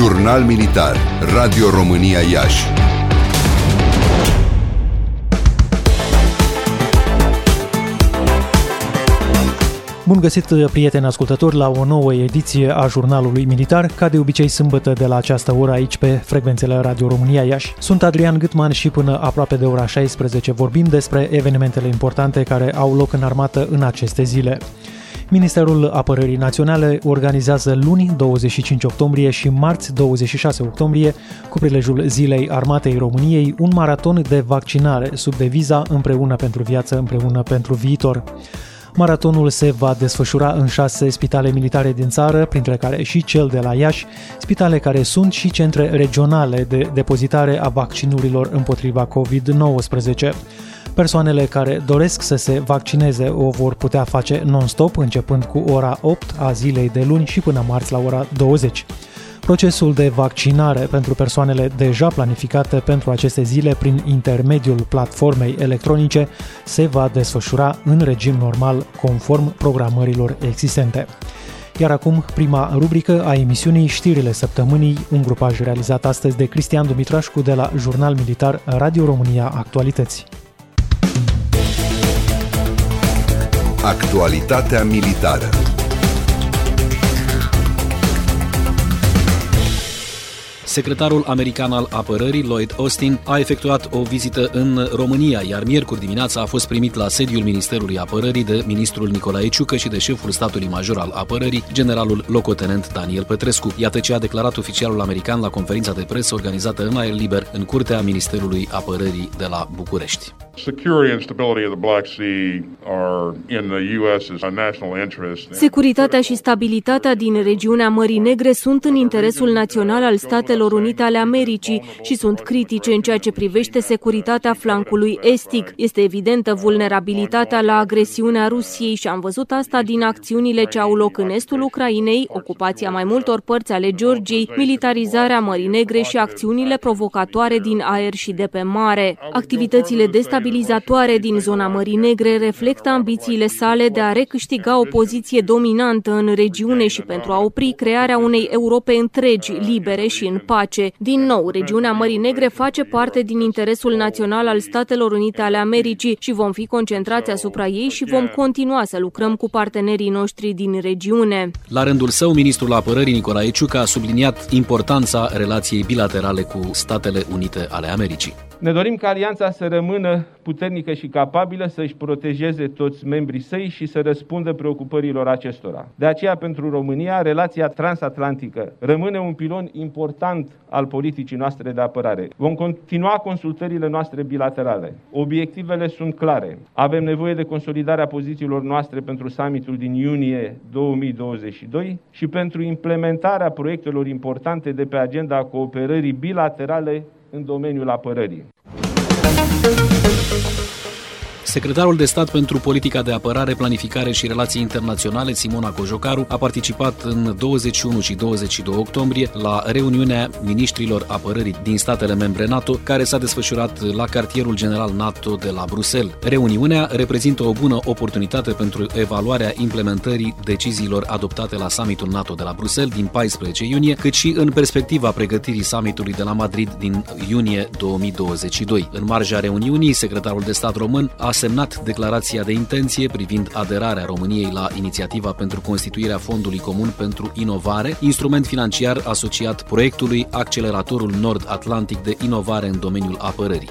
Jurnal Militar, Radio România Iași. Bun găsit, prieteni ascultători, la o nouă ediție a Jurnalului Militar, ca de obicei sâmbătă de la această oră aici pe frecvențele Radio România Iași. Sunt Adrian Gâtman și până aproape de ora 16 vorbim despre evenimentele importante care au loc în armată în aceste zile. Ministerul Apărării Naționale organizează luni 25 octombrie și marți 26 octombrie, cu prilejul Zilei Armatei României, un maraton de vaccinare sub deviza Împreună pentru viață, împreună pentru viitor. Maratonul se va desfășura în 6 spitale militare din țară, printre care și cel de la Iași, spitale care sunt și centre regionale de depozitare a vaccinurilor împotriva COVID-19. Persoanele care doresc să se vaccineze o vor putea face non-stop, începând cu ora 8 a zilei de luni și până marți la ora 20. Procesul de vaccinare pentru persoanele deja planificate pentru aceste zile prin intermediul platformei electronice se va desfășura în regim normal, conform programărilor existente. Iar acum, prima rubrică a emisiunii Știrile Săptămânii, un grupaj realizat astăzi de Cristian Dumitrașcu de la Jurnal Militar Radio România Actualități. Actualitatea militară. Secretarul american al apărării, Lloyd Austin, a efectuat o vizită în România, iar miercuri dimineața a fost primit la sediul Ministerului Apărării de ministrul Nicolae Ciucă și de șeful statului major al apărării, generalul locotenent Daniel Petrescu. Iată ce a declarat oficialul american la conferința de presă organizată în aer liber în curtea Ministerului Apărării de la București. Securitatea și stabilitatea din regiunea Mării Negre sunt în interesul național al Statelor Unite ale Americii și sunt critice în ceea ce privește securitatea flancului estic. Este evidentă vulnerabilitatea la agresiunea Rusiei și am văzut asta din acțiunile ce au loc în estul Ucrainei, ocupația mai multor părți ale Georgiei, militarizarea Mării Negre și acțiunile provocatoare din aer și de pe mare. Activitățile destabilizatoare din zona Mării Negre reflectă ambițiile sale de a recâștiga o poziție dominantă în regiune și pentru a opri crearea unei Europe întregi, libere și în pace. Din nou, regiunea Mării Negre face parte din interesul național al Statelor Unite ale Americii și vom fi concentrați asupra ei și vom continua să lucrăm cu partenerii noștri din regiune. La rândul său, ministrul apărării Nicolae Ciucă a subliniat importanța relației bilaterale cu Statele Unite ale Americii. Ne dorim ca alianța să rămână puternică și capabilă să-și protejeze toți membrii săi și să răspundă preocupărilor acestora. De aceea, pentru România, relația transatlantică rămâne un pilon important al politicii noastre de apărare. Vom continua consultările noastre bilaterale. Obiectivele sunt clare. Avem nevoie de consolidarea pozițiilor noastre pentru summitul din iunie 2022 și pentru implementarea proiectelor importante de pe agenda cooperării bilaterale în domeniul apărării. Secretarul de stat pentru politica de apărare, planificare și relații internaționale, Simona Cojocaru, a participat în 21 și 22 octombrie la reuniunea miniștrilor apărării din statele membre NATO, care s-a desfășurat la cartierul general NATO de la Bruxelles. Reuniunea reprezintă o bună oportunitate pentru evaluarea implementării deciziilor adoptate la summitul NATO de la Bruxelles din 14 iunie, cât și în perspectiva pregătirii summitului de la Madrid din iunie 2022. În marja reuniunii, secretarul de stat român a semnat declarația de intenție privind aderarea României la inițiativa pentru constituirea Fondului Comun pentru Inovare, instrument financiar asociat proiectului Acceleratorul Nord-Atlantic de Inovare în domeniul apărării.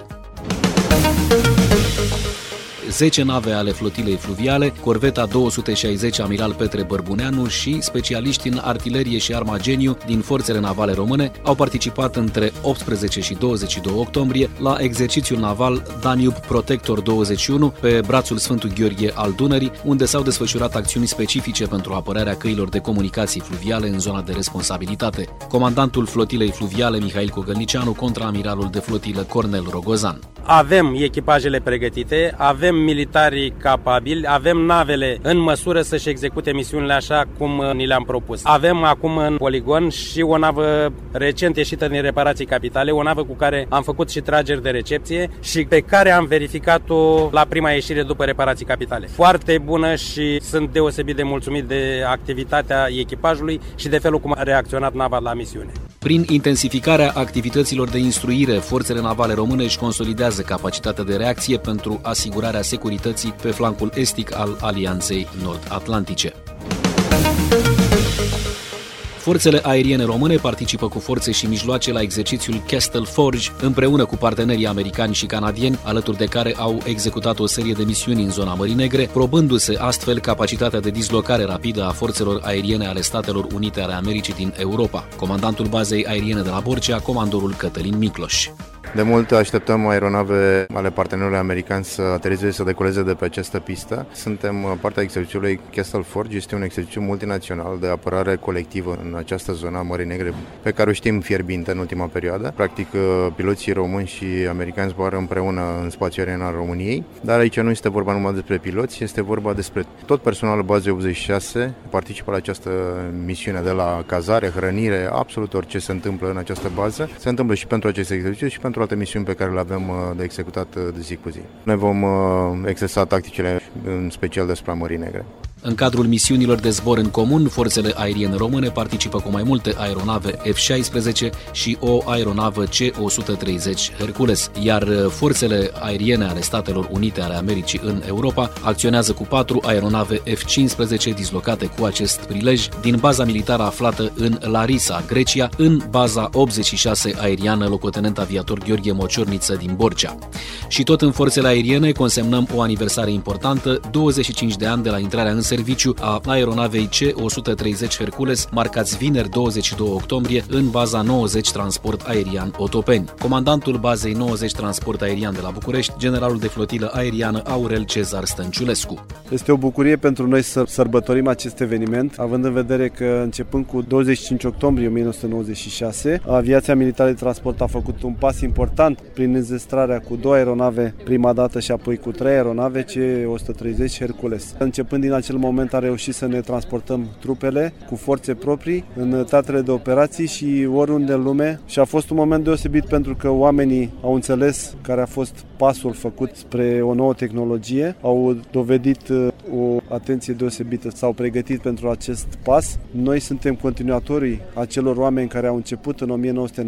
10 nave ale flotilei fluviale, corveta 260 Amiral Petre Bărbuneanu și specialiști în artilerie și armageniu din forțele navale române au participat între 18 și 22 octombrie la exercițiul naval Danube Protector 21 pe brațul Sfântul Gheorghe al Dunării, unde s-au desfășurat acțiuni specifice pentru apărarea căilor de comunicații fluviale în zona de responsabilitate. Comandantul flotilei fluviale Mihail Cogălnicianu contra amiralul de flotilă Cornel Rogozan. Avem echipajele pregătite, avem militarii capabili, avem navele în măsură să-și execute misiunile așa cum ni le-am propus. Avem acum în poligon și o navă recent ieșită din reparații capitale, o navă cu care am făcut și trageri de recepție și pe care am verificat-o la prima ieșire după reparații capitale. Foarte bună și sunt deosebit de mulțumit de activitatea echipajului și de felul cum a reacționat nava la misiune. Prin intensificarea activităților de instruire, forțele navale române își consolidează capacitatea de reacție pentru asigurarea securității pe flancul estic al Alianței Nord-Atlantice. Forțele aeriene române participă cu forțe și mijloace la exercițiul Castle Forge, împreună cu partenerii americani și canadieni, alături de care au executat o serie de misiuni în zona Mării Negre, probându-se astfel capacitatea de dislocare rapidă a forțelor aeriene ale Statelor Unite ale Americii din Europa. Comandantul bazei aeriene de la Borcea, comandorul Cătălin Micloș. De mult așteptăm aeronave ale partenerilor americani să aterizeze, să decoleze de pe această pistă. Suntem partea exercițiului Castle Forge, este un exercițiu multinațional de apărare colectivă în această zonă a Mării Negre, pe care o știm fierbinte în ultima perioadă. Practic, piloții români și americani zboară împreună în spațiul aerian al României, dar aici nu este vorba numai despre piloți, este vorba despre tot personalul bazei 86, participă la această misiune de la cazare, hrănire, absolut orice se întâmplă în această bază. Se întâmplă și pentru acest exercițiu și pentru alte misiuni pe care le avem de executat de zi cu zi. Noi vom exersa tacticile în special despre Mării Negre. În cadrul misiunilor de zbor în comun, forțele aeriene române participă cu mai multe aeronave F-16 și o aeronavă C-130 Hercules, iar forțele aeriene ale Statelor Unite ale Americii în Europa acționează cu 4 aeronave F-15 dislocate cu acest prilej din baza militară aflată în Larisa, Grecia, în baza 86 aeriană locotenent aviator Gheorghe Mociorniță din Borcea. Și tot în forțele aeriene consemnăm o aniversare importantă, 25 de ani de la intrarea în serviciu a aeronavei C-130 Hercules, marcați vineri 22 octombrie în baza 90 Transport Aerian Otopeni. Comandantul bazei 90 Transport Aerian de la București, generalul de flotilă aeriană Aurel Cezar Stănciulescu. Este o bucurie pentru noi să sărbătorim acest eveniment, având în vedere că începând cu 25 octombrie 1996, aviația militară de transport a făcut un pas important prin înzestrarea cu 2 aeronave prima dată și apoi cu 3 aeronave C-130 Hercules. Începând din acel moment a reușit să ne transportăm trupele cu forțe proprii în teatrele de operații și oriunde în lume și a fost un moment deosebit pentru că oamenii au înțeles care a fost pasul făcut spre o nouă tehnologie, au dovedit o atenție deosebită, s-au pregătit pentru acest pas. Noi suntem continuatorii acelor oameni care au început în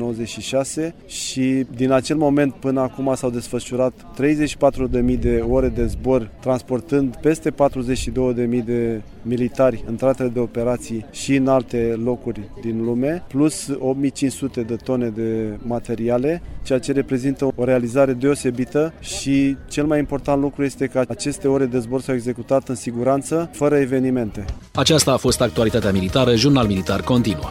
1996 și din acel moment până acum s-au desfășurat 34.000 de ore de zbor, transportând peste 42.000 de militari în teatrele de operații și în alte locuri din lume, plus 8.500 de tone de materiale, ceea ce reprezintă o realizare deosebită și cel mai important lucru este că aceste ore de zbor s-au executat în siguranță, fără evenimente. Aceasta a fost actualitatea militară, Jurnal Militar continuă.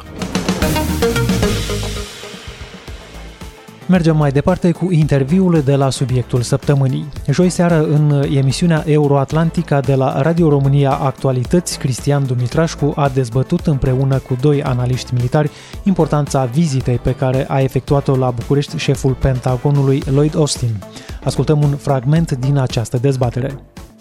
Mergem mai departe cu interviul de la subiectul săptămânii. Joi seară, în emisiunea Euroatlantica de la Radio România Actualități, Cristian Dumitrașcu a dezbătut împreună cu 2 analiști militari importanța vizitei pe care a efectuat-o la București șeful Pentagonului Lloyd Austin. Ascultăm un fragment din această dezbatere.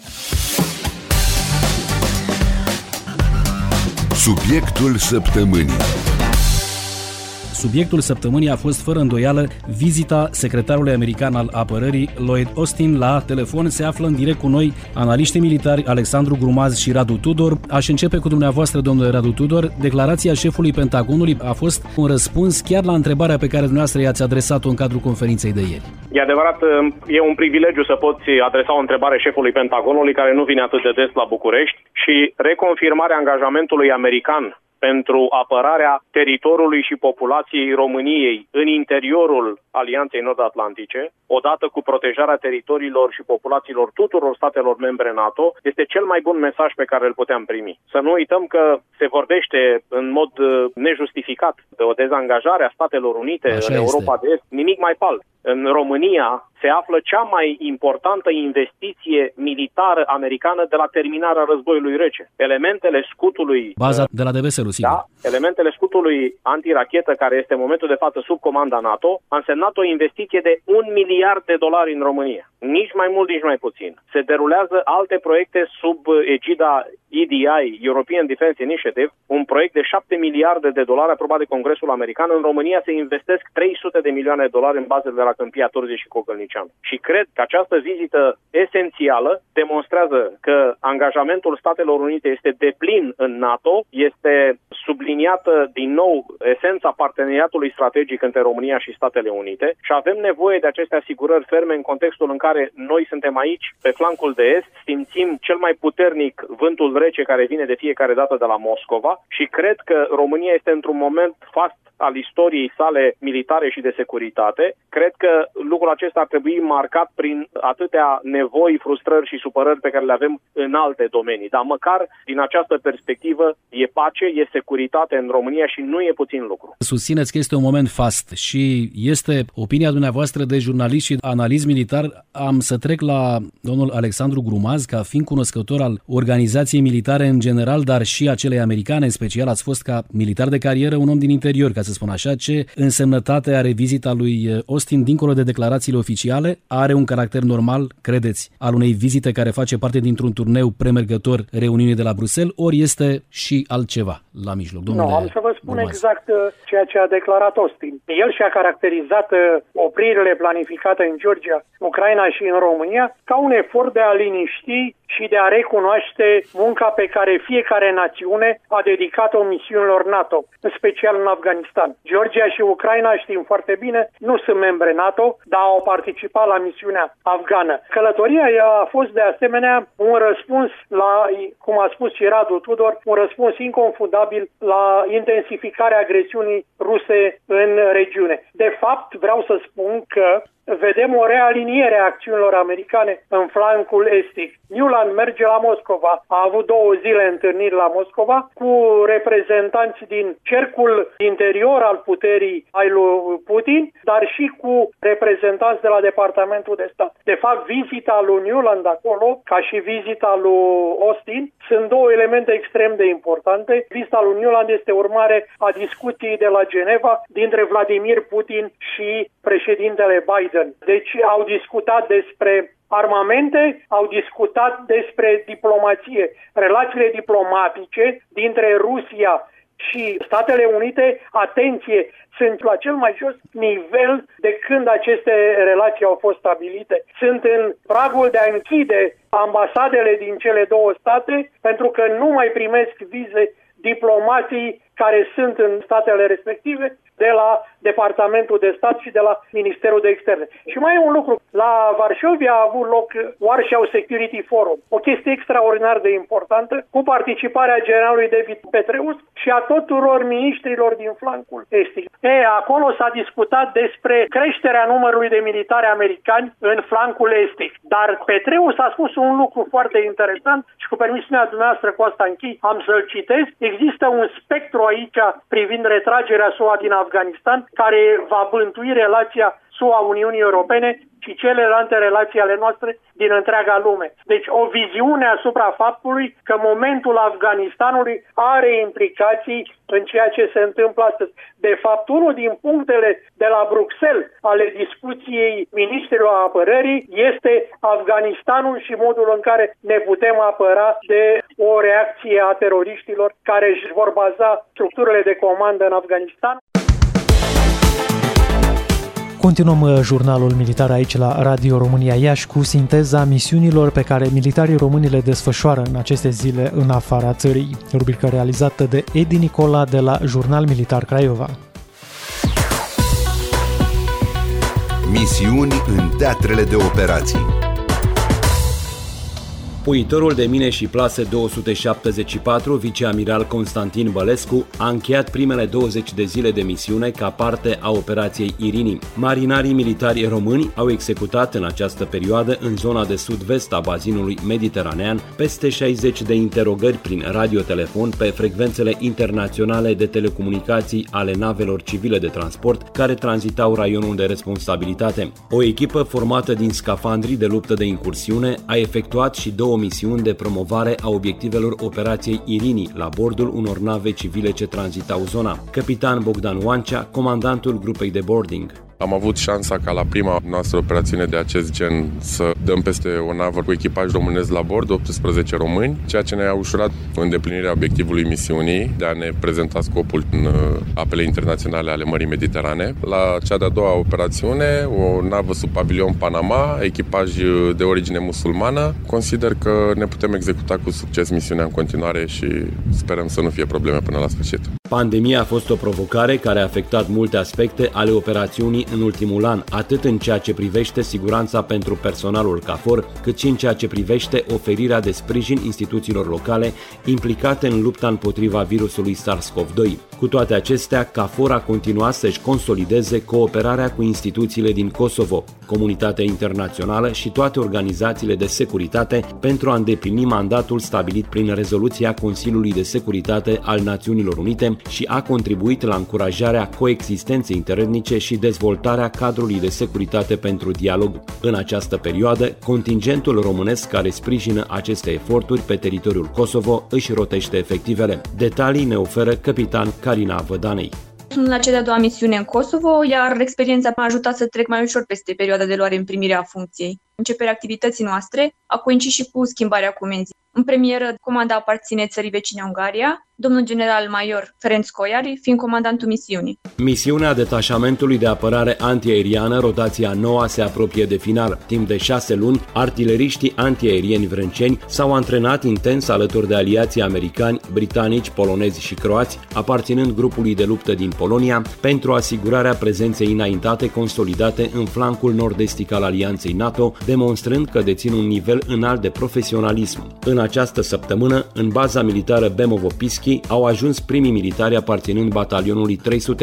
Subiectul săptămânii. Subiectul săptămânii a fost fără îndoială vizita secretarului american al apărării Lloyd Austin. La telefon se află în direct cu noi analiștii militari Alexandru Grumaz și Radu Tudor. Aș începe cu dumneavoastră, domnule Radu Tudor. Declarația șefului Pentagonului a fost un răspuns chiar la întrebarea pe care dumneavoastră i-ați adresat-o în cadrul conferinței de ieri. E adevărat, e un privilegiu să poți adresa o întrebare șefului Pentagonului, care nu vine atât de des la București, și reconfirmarea angajamentului american pentru apărarea teritoriului și populației României în interiorul Alianței Nord-Atlantice, odată cu protejarea teritoriilor și populațiilor tuturor statelor membre NATO, este cel mai bun mesaj pe care îl puteam primi. Să nu uităm că se vorbește în mod nejustificat de o dezangajare a Statelor Unite în Europa de Est, nimic mai pal. În România se află cea mai importantă investiție militară americană de la terminarea războiului rece. Elementele scutului... Baza de la Deveselu, sigur. Da, elementele scutului antirachetă, care este în momentul de față sub comanda NATO, a însemnat o investiție de $1 miliard în România. Nici mai mult, nici mai puțin. Se derulează alte proiecte sub egida EDI, European Defense Initiative, un proiect de $7 miliarde aprobat de Congresul American. În România se investesc $300 de milioane în bazele de la Câmpia Turzii și Cocălnicianu. Și cred că această vizită esențială demonstrează că angajamentul Statelor Unite este deplin în NATO, este subliniată din nou esența parteneriatului strategic între România și Statele Unite și avem nevoie de aceste asigurări ferme în contextul în care noi suntem aici, pe flancul de est, simțim cel mai puternic vântul rece care vine de fiecare dată de la Moscova și cred că România este într-un moment fast al istoriei sale militare și de securitate. Cred că lucrul acesta ar trebui marcat prin atâtea nevoi, frustrări și supărări pe care le avem în alte domenii. Dar măcar din această perspectivă e pace, e securitate în România și nu e puțin lucru. Susțineți că este un moment fast și este opinia dumneavoastră de jurnalist și analist militar. Am să trec la domnul Alexandru Grumaz, ca fiind cunoscător al organizației militare în general, dar și a celei americane în special. Ați fost ca militar de carieră un om din interior, ca să spun așa. Ce însemnătate are vizita lui Austin dincolo de declarațiile oficiale? Are un caracter normal, credeți, al unei vizite care face parte dintr-un turneu premergător reuniunii de la Bruxelles, ori este și altceva la mijloc? Nu, am să vă spun exact ceea ce a declarat Austin. El și-a caracterizat opririle planificate în Georgia, Ucraina și în România ca un efort de a liniști și de a recunoaște munca pe care fiecare națiune a dedicat-o misiunilor NATO, în special în Afganistan. Georgia și Ucraina, știm foarte bine, nu sunt membre NATO, dar au participat la misiunea afgană. Călătoria a fost de asemenea un răspuns la, cum a spus și Radu Tudor, un răspuns inconfundabil la intensificarea agresiunii ruse în regiune. De fapt, vreau să spun că vedem o realiniere a acțiunilor americane în flancul estic. Nuland merge la Moscova. A avut 2 zile întâlniri la Moscova cu reprezentanți din cercul interior al puterii ai lui Putin, dar și cu reprezentanți de la Departamentul de Stat. De fapt, vizita lui Nuland acolo, ca și vizita lui Austin, sunt 2 elemente extrem de importante. Vizita lui Nuland este urmare a discuției de la Geneva dintre Vladimir Putin și președintele Biden. Deci au discutat despre armamente, au discutat despre diplomație. Relațiile diplomatice dintre Rusia și Statele Unite, atenție, sunt la cel mai jos nivel de când aceste relații au fost stabilite. Sunt în pragul de a închide ambasadele din cele 2 state pentru că nu mai primesc vize diplomații care sunt în statele respective de la Departamentul de Stat și de la Ministerul de Externe. Și mai e un lucru. La Varșovia a avut loc Warsaw Security Forum, o chestie extraordinar de importantă, cu participarea generalului David Petraeus și a tuturor miniștrilor din flancul estic. Acolo s-a discutat despre creșterea numărului de militari americani în flancul estic. Dar Petraeus a spus un lucru foarte interesant și cu permisiunea dumneavoastră cu asta închei, am să-l citesc. Există un spectru aici privind retragerea SUA din Afganistan, care va bântui relația SUA-Uniunii Europene și celelalte relații ale noastre din întreaga lume. Deci o viziune asupra faptului că momentul Afganistanului are implicații în ceea ce se întâmplă astăzi. De fapt, unul din punctele de la Bruxelles ale discuției ministrilor apărării este Afganistanul și modul în care ne putem apăra de o reacție a teroriștilor care își vor baza structurile de comandă în Afganistan. Continuăm jurnalul militar aici la Radio România Iași cu sinteza misiunilor pe care militarii români le desfășoară în aceste zile în afara țării. Rubrică realizată de Edi Nicola de la Jurnal Militar Craiova. Misiuni în teatrele de operații. Puitorul de mine și plase 274, viceamiral Constantin Bălescu, a încheiat primele 20 de zile de misiune ca parte a operației Irini. Marinarii militari români au executat în această perioadă în zona de sud-vest a bazinului mediteranean peste 60 de interogări prin radiotelefon pe frecvențele internaționale de telecomunicații ale navelor civile de transport care tranzitau raionul de responsabilitate. O echipă formată din scafandri de luptă de incursiune a efectuat și 2 misiuni de promovare a obiectivelor operației Irini la bordul unor nave civile ce tranzitau zona. Capitan Bogdan Oancea, comandantul grupei de boarding. Am avut șansa ca la prima noastră operațiune de acest gen să dăm peste o navă cu echipaj românesc la bord, 18 români, ceea ce ne-a ușurat îndeplinirea obiectivului misiunii de a ne prezenta scopul în apele internaționale ale Mării Mediterane. La cea de-a doua operațiune, o navă sub pavilion Panama, echipaj de origine musulmană, consider că ne putem executa cu succes misiunea în continuare și sperăm să nu fie probleme până la sfârșit. Pandemia a fost o provocare care a afectat multe aspecte ale operațiunii în ultimul an, atât în ceea ce privește siguranța pentru personalul KFOR, cât și în ceea ce privește oferirea de sprijin instituțiilor locale implicate în lupta împotriva virusului SARS-CoV-2. Cu toate acestea, KFOR a continuat să-și consolideze cooperarea cu instituțiile din Kosovo, comunitatea internațională și toate organizațiile de securitate pentru a îndeplini mandatul stabilit prin rezoluția Consiliului de Securitate al Națiunilor Unite și a contribuit la încurajarea coexistenței interetnice și dezvoltarea cadrului de securitate pentru dialog. În această perioadă, contingentul românesc care sprijină aceste eforturi pe teritoriul Kosovo își rotește efectivele. Detalii ne oferă capitan Carina Vădanei. Sunt la cea de-a doua misiune în Kosovo, iar experiența m-a ajutat să trec mai ușor peste perioada de luare în primire a funcției. Începerea activității noastre a coincis și cu schimbarea comenzii. În premieră, comanda aparține țării vecine Ungaria, domnul general major Ferenc Coiari fiind comandantul misiunii. Misiunea detașamentului de apărare antiaeriană, rotația 9, se apropie de final. Timp de 6 luni, artileriștii antiaerieni vrânceni s-au antrenat intens alături de aliații americani, britanici, polonezi și croați, aparținând grupului de luptă din Polonia, pentru asigurarea prezenței înaintate consolidate în flancul nord-estic al alianței NATO, demonstrând că dețin un nivel înalt de profesionalism. În această săptămână, în baza militară Bemovo-Pischi, au ajuns primii militari aparținând batalionului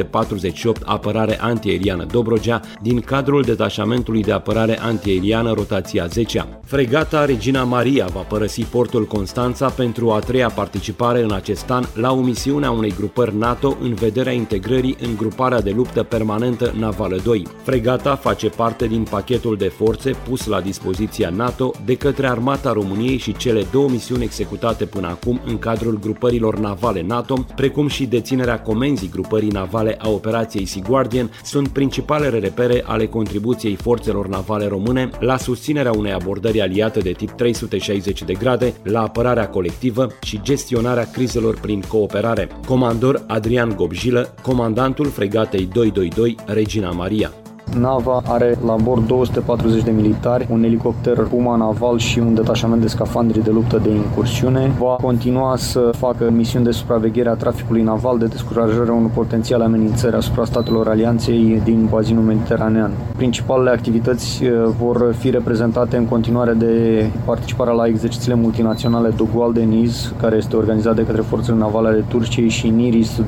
348 apărare antiaeriană Dobrogea din cadrul detașamentului de apărare antiaeriană rotația 10-a. Fregata Regina Maria va părăsi portul Constanța pentru a treia participare în acest an la o misiune a unei grupări NATO în vederea integrării în gruparea de luptă permanentă navală 2. Fregata face parte din pachetul de forțe pus la dispoziția NATO de către Armata României și cele două misiuni executate până acum în cadrul grupărilor navale NATO, precum și deținerea comenzii grupării navale a operației Sea Guardian, sunt principalele repere ale contribuției forțelor navale române la susținerea unei abordări aliate de tip 360 de grade, la apărarea colectivă și gestionarea crizelor prin cooperare. Comandor Adrian Gobjilă, comandantul fregatei 222 Regina Maria. Nava are la bord 240 de militari, un elicopter Puma naval și un detașament de scafandri de luptă de incursiune. Va continua să facă misiuni de supraveghere a traficului naval, de descurajare a unor potențiale amenințări asupra statelor alianței din bazinul mediteranean. Principalele activități vor fi reprezentate în continuare de participarea la exercițiile multinaționale Dogual de Niz, care este organizat de către forțele navale ale Turciei, și Niris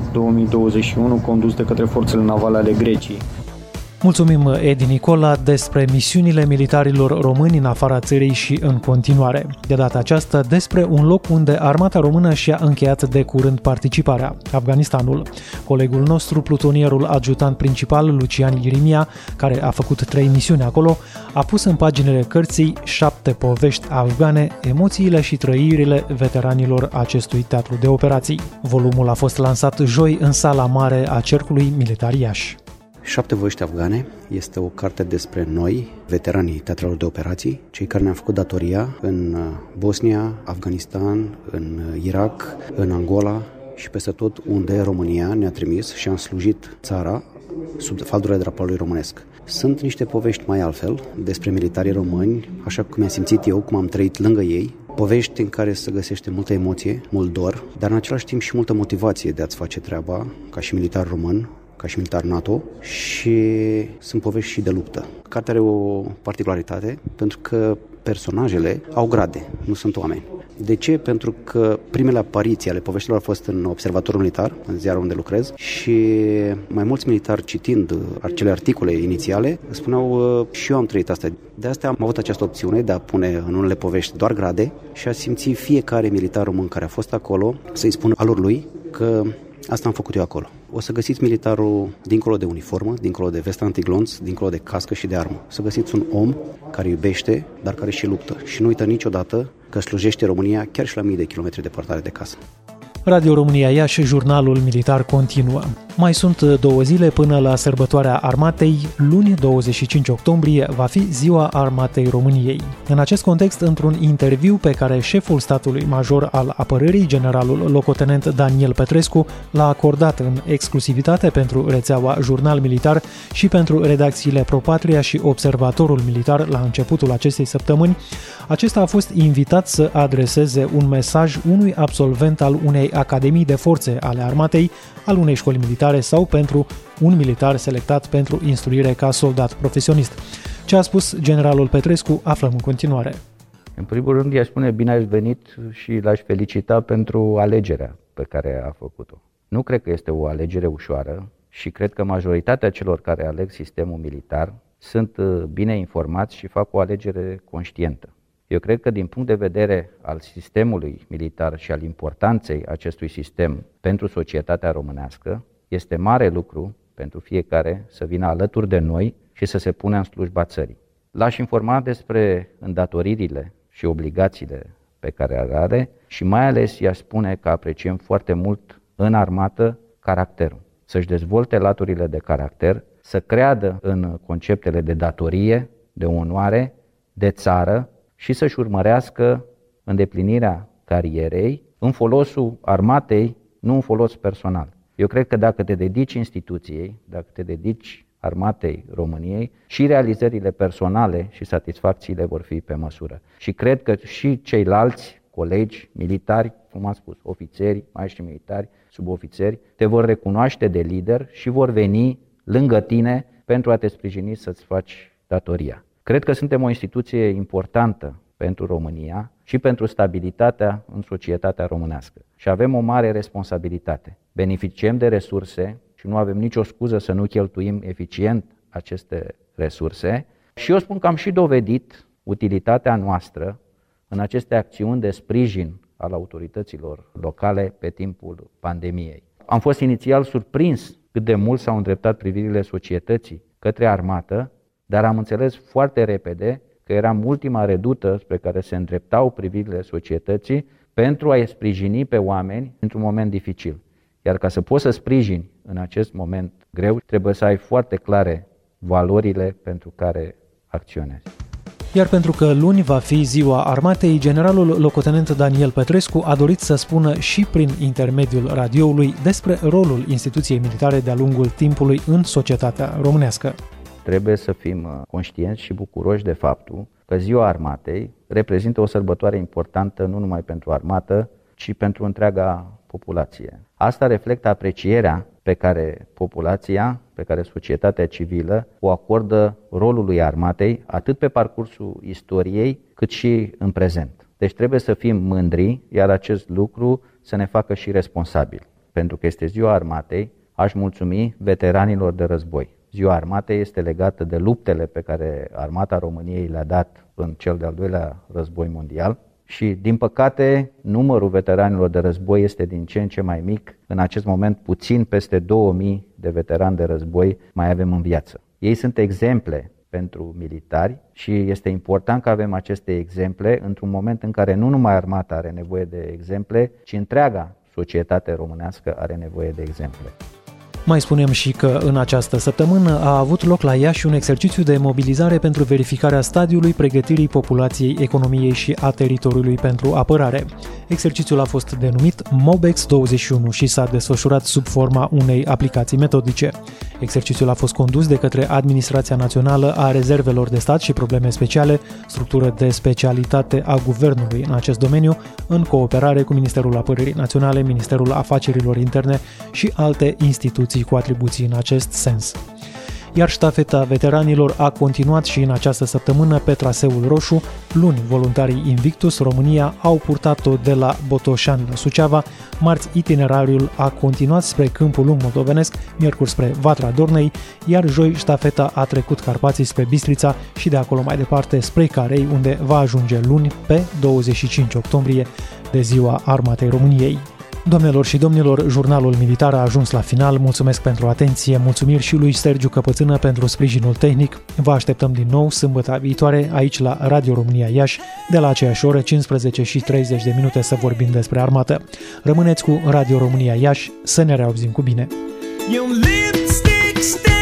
2021, condus de către forțele navale ale Greciei. Mulțumim, Edi Nicola, despre misiunile militarilor români în afara țării și în continuare. De data aceasta, despre un loc unde armata română și-a încheiat de curând participarea, Afganistanul. Colegul nostru, plutonierul adjutant principal Lucian Irimia, care a făcut 3 misiuni acolo, a pus în paginile cărții 7 povești afgane, emoțiile și trăirile veteranilor acestui teatru de operații. Volumul a fost lansat joi în sala mare a Cercului Militar Iași. 7 povești afgane este o carte despre noi, veteranii teatrelor de operații, cei care ne-am făcut datoria în Bosnia, Afganistan, în Irak, în Angola și peste tot unde România ne-a trimis și am slujit țara sub faldurile drapelului românesc. Sunt niște povești mai altfel despre militarii români, așa cum am simțit eu, cum am trăit lângă ei, povești în care se găsește multă emoție, mult dor, dar în același timp și multă motivație de a-ți face treaba ca și militar român, ca și militar NATO, și sunt povești și de luptă. Cartea are o particularitate, pentru că personajele au grade, nu sunt oameni. De ce? Pentru că primele apariții ale poveștilor au fost în Observatorul Militar, în ziarul unde lucrez, și mai mulți militari, citind acele articole inițiale, spuneau și eu am trăit asta. De asta am avut această opțiune de a pune în unele povești doar grade și a simți fiecare militar român care a fost acolo să-i spună alor lui că asta am făcut eu acolo. O să găsiți militarul dincolo de uniformă, dincolo de vestă antiglonț, dincolo de cască și de armă. O să găsiți un om care iubește, dar care și luptă. Și nu uită niciodată că slujește România chiar și la mii de kilometri departare de casă. Radio România Iași, jurnalul militar continuă. Mai sunt 2 zile până la sărbătoarea armatei. Luni, 25 octombrie, va fi Ziua Armatei României. În acest context, într-un interviu pe care șeful statului major al apărării, generalul locotenent Daniel Petrescu, l-a acordat în exclusivitate pentru rețeaua Jurnal Militar și pentru redacțiile ProPatria și Observatorul Militar la începutul acestei săptămâni, acesta a fost invitat să adreseze un mesaj unui absolvent al unei academii de forțe ale armatei, al unei școli militare sau pentru un militar selectat pentru instruire ca soldat profesionist. Ce a spus generalul Petrescu aflăm în continuare. În primul rând i-aș spune bine ați venit și l-aș felicita pentru alegerea pe care a făcut-o. Nu cred că este o alegere ușoară și cred că majoritatea celor care aleg sistemul militar sunt bine informați și fac o alegere conștientă. Eu cred că din punct de vedere al sistemului militar și al importanței acestui sistem pentru societatea românească, este mare lucru pentru fiecare să vină alături de noi și să se pună în slujba țării. L-aș informa despre îndatoririle și obligațiile pe care le are și mai ales i-aș spune că apreciem foarte mult în armată caracterul. Să-și dezvolte laturile de caracter, să creadă în conceptele de datorie, de onoare, de țară, și să-și urmărească îndeplinirea carierei în folosul armatei, nu în folos personal. Eu cred că dacă te dedici instituției, dacă te dedici armatei României, și realizările personale și satisfacțiile vor fi pe măsură. Și cred că și ceilalți colegi militari, cum am spus, ofițeri, maestri militari, subofițeri, te vor recunoaște de lider și vor veni lângă tine pentru a te sprijini să-ți faci datoria. Cred că suntem o instituție importantă pentru România și pentru stabilitatea în societatea românească. Și avem o mare responsabilitate. Beneficiem de resurse și nu avem nicio scuză să nu cheltuim eficient aceste resurse. Și eu spun că am și dovedit utilitatea noastră în aceste acțiuni de sprijin al autorităților locale pe timpul pandemiei. Am fost inițial surprins cât de mult s-au îndreptat privirile societății către armată, dar am înțeles foarte repede că eram ultima redută spre care se îndreptau privirile societății pentru a-i sprijini pe oameni într-un moment dificil. Iar ca să poți să sprijini în acest moment greu, trebuie să ai foarte clare valorile pentru care acționezi. Iar pentru că luni va fi Ziua Armatei, generalul locotenent Daniel Petrescu a dorit să spună și prin intermediul radioului despre rolul instituției militare de-a lungul timpului în societatea românească. Trebuie să fim conștienți și bucuroși de faptul că Ziua Armatei reprezintă o sărbătoare importantă nu numai pentru armată, ci pentru întreaga populație. Asta reflectă aprecierea pe care populația, pe care societatea civilă o acordă rolului armatei, atât pe parcursul istoriei, cât și în prezent. Deci trebuie să fim mândri, iar acest lucru să ne facă și responsabili. Pentru că este Ziua Armatei, aș mulțumi veteranilor de război. Ziua Armatei este legată de luptele pe care Armata României le-a dat în cel de-al doilea război mondial și, din păcate, numărul veteranilor de război este din ce în ce mai mic. În acest moment, puțin peste 2000 de veterani de război mai avem în viață. Ei sunt exemple pentru militari și este important că avem aceste exemple într-un moment în care nu numai armata are nevoie de exemple, ci întreaga societate românească are nevoie de exemple. Mai spunem și că în această săptămână a avut loc la Iași un exercițiu de mobilizare pentru verificarea stadiului pregătirii populației, economiei și a teritoriului pentru apărare. Exercițiul a fost denumit MOBEX 21 și s-a desfășurat sub forma unei aplicații metodice. Exercițiul a fost condus de către Administrația Națională a Rezervelor de Stat și Probleme Speciale, structură de specialitate a Guvernului în acest domeniu, în cooperare cu Ministerul Apărării Naționale, Ministerul Afacerilor Interne și alte instituții cu atribuții în acest sens. Iar ștafeta veteranilor a continuat și în această săptămână pe traseul roșu. Luni, voluntarii Invictus România au purtat-o de la Botoșani la Suceava, marți itinerariul a continuat spre Câmpul Lung moldovenesc, miercuri spre Vatra Dornei, iar joi ștafeta a trecut Carpații spre Bistrița și de acolo mai departe spre Carei, unde va ajunge luni pe 25 octombrie de Ziua Armatei României. Doamnelor și domnilor, jurnalul militar a ajuns la final. Mulțumesc pentru atenție, mulțumiri și lui Sergiu Căpățână pentru sprijinul tehnic. Vă așteptăm din nou sâmbătă viitoare aici la Radio România Iași, de la aceeași oră, 15:30 să vorbim despre armată. Rămâneți cu Radio România Iași, să ne reauzim cu bine! Your lipstick stains